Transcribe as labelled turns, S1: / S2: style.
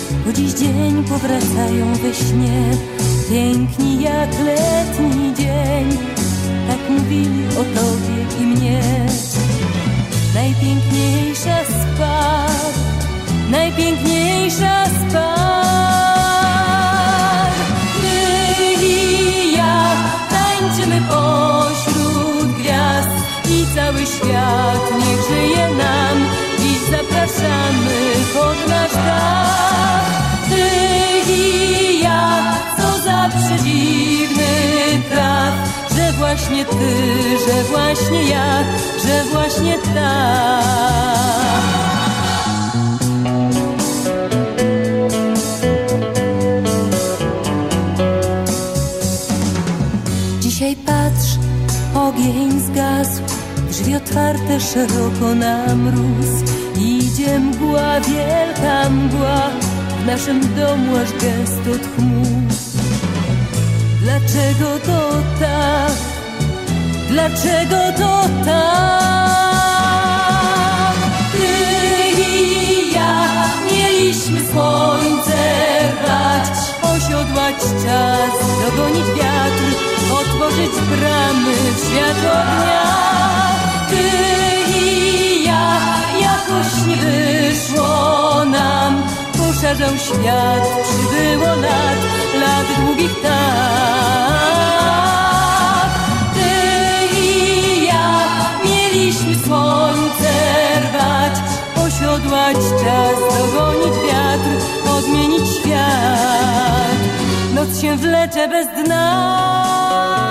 S1: po dziś dzień powracają we śnie, piękni jak letni dzień. Tak mówili o tobie i mnie. Najpiękniejsza z par, najpiękniejsza z par. Ty i ja tańczymy pośród gwiazd i cały świat niech żyje nam. Dziś zapraszamy pod nasz dach. Ty i ja, co za przedziwny traf, że właśnie ty, że właśnie ja, że właśnie tak. Dzisiaj patrz, ogień zgasł, drzwi otwarte szeroko na mróz. Idzie mgła, wielka mgła, w naszym domu aż gest od chmur. Dlaczego to tak? Dlaczego to tak? Ty i ja mieliśmy słońce rwać, osiodłać czas, dogonić wiatr, otworzyć bramy w światło dnia. Ty i ja, jakoś nie wyszło nam, poszarzał świat, przybyło lat, lat długich tak. Ty i ja mieliśmy słońce rwać, osiodłać czas, dogonić wiatr, odmienić świat. Noc się wlecze bez dna.